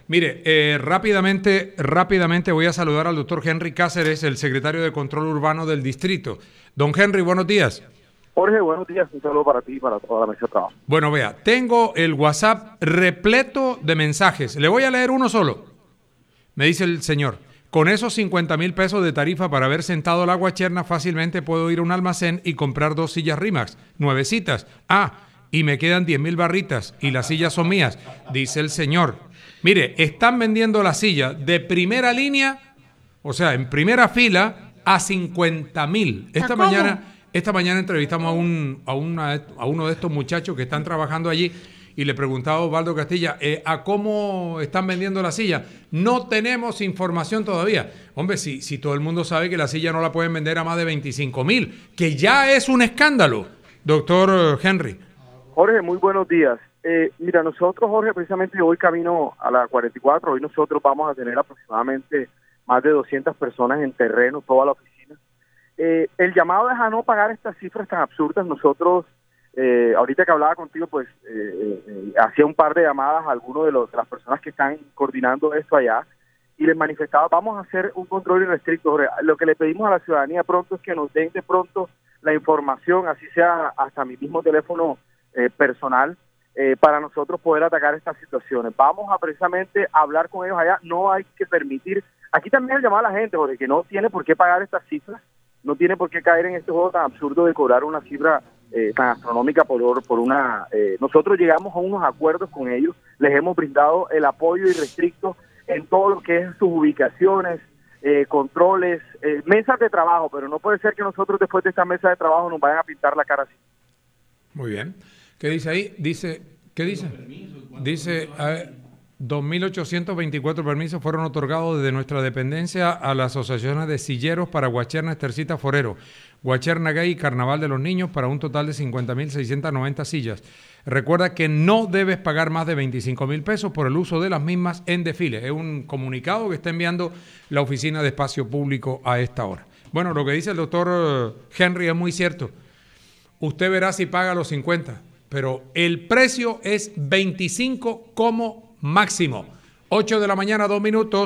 Mire, rápidamente voy a saludar al doctor Henry Cáceres, el secretario de Control Urbano del distrito. Don Henry, buenos días. Jorge, buenos días. Un saludo para ti y para toda la mesa de trabajo. Bueno, vea, tengo el WhatsApp repleto de mensajes. Le voy a leer uno solo. Me dice el señor, con esos 50,000 pesos de tarifa para haber sentado la guacherna, fácilmente puedo ir a un almacén y comprar 2 sillas Rimax, nuevecitas. Y me quedan 10,000 barritas y las sillas son mías, dice el señor. Mire, están vendiendo la silla de primera línea, o sea, en primera fila, a 50,000. Esta mañana entrevistamos a uno de estos muchachos que están trabajando allí y le preguntaba a Osvaldo Castilla, ¿a cómo están vendiendo la silla? No tenemos información todavía. Hombre, si todo el mundo sabe que la silla no la pueden vender a más de 25,000, que ya es un escándalo, doctor Henry. Jorge, muy buenos días. Mira, nosotros, Jorge, precisamente hoy camino a la 44, hoy nosotros vamos a tener aproximadamente más de 200 personas en terreno, toda la oficina. El llamado es a no pagar estas cifras tan absurdas. Nosotros, ahorita que hablaba contigo, pues hacía un par de llamadas a algunos de las personas que están coordinando esto allá y les manifestaba, vamos a hacer un control irrestricto. Jorge, lo que le pedimos a la ciudadanía pronto es que nos den de pronto la información, así sea hasta mi mismo teléfono personal, para nosotros poder atacar estas situaciones. Vamos a precisamente hablar con ellos allá. No hay que permitir, aquí también el llamado a la gente, Jorge, que no tiene por qué pagar estas cifras, no tiene por qué caer en este juego tan absurdo de cobrar una cifra tan astronómica por una... nosotros llegamos a unos acuerdos con ellos, les hemos brindado el apoyo irrestricto en todo lo que es sus ubicaciones, controles, mesas de trabajo, pero no puede ser que nosotros después de esta mesa de trabajo nos vayan a pintar la cara así. Muy bien. ¿Qué dice ahí? ¿Qué dice? Dice, 2.824 permisos fueron otorgados desde nuestra dependencia a las asociaciones de silleros para Guacherna, Estercita, Forero, Guacherna Gay y Carnaval de los Niños para un total de 50,690 sillas. Recuerda que no debes pagar más de 25,000 pesos por el uso de las mismas en desfile. Es un comunicado que está enviando la Oficina de Espacio Público a esta hora. Bueno, lo que dice el doctor Henry es muy cierto. Usted verá si paga los 50, pero el precio es 25 como máximo. 8 de la mañana, 2 minutos.